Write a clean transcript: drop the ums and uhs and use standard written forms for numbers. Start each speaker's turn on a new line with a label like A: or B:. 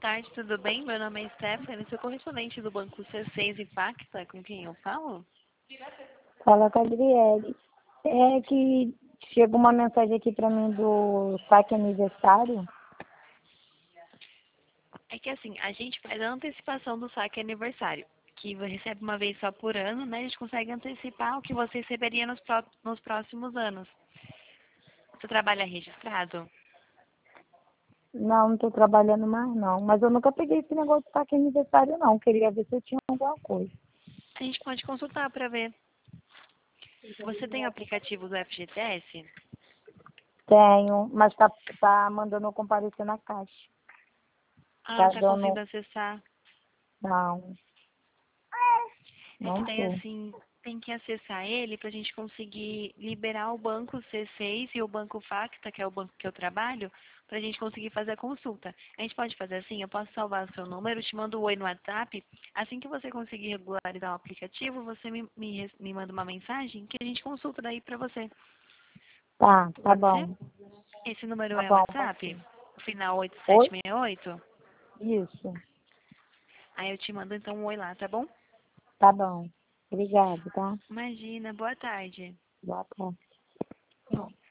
A: tarde, tudo bem? Meu nome é Stephanie, sou correspondente do Banco C6 Impacta, com quem eu falo?
B: Fala com a Adriele. É que chegou uma mensagem aqui para mim do saque aniversário.
A: É que assim, a gente faz a antecipação do saque aniversário, que você recebe uma vez só por ano, né? A gente consegue antecipar o que você receberia nos próximos anos. Você trabalha registrado?
B: Não, não estou trabalhando mais não. Mas eu nunca peguei esse negócio de saque aniversário não. Queria ver se eu tinha alguma coisa.
A: A gente pode consultar para ver. Você tem o aplicativo do FGTS?
B: Tenho, mas tá mandando eu comparecer na caixa.
A: Ah, não
B: Tá
A: está
B: dando.
A: conseguindo acessar.
B: Não,
A: É que
B: não
A: tem
B: tô.
A: assim, tem que acessar ele para a gente conseguir liberar o banco C6 e o banco Facta, que é o banco que eu trabalho, para a gente conseguir fazer a consulta. A gente pode fazer assim, eu posso salvar o seu número, te mando um oi no WhatsApp. Assim que você conseguir regularizar o aplicativo, você me manda uma mensagem que a gente consulta daí para você.
B: Tá
A: Pode ser?
B: bom.
A: Esse número
B: Tá
A: é o
B: bom, pode
A: WhatsApp?
B: ser.
A: O final
B: Oi?
A: 8768?
B: Isso.
A: Aí eu te mando então um oi lá, tá bom?
B: Tá bom. Obrigada, tá?
A: Imagina, boa tarde.
B: Boa tarde.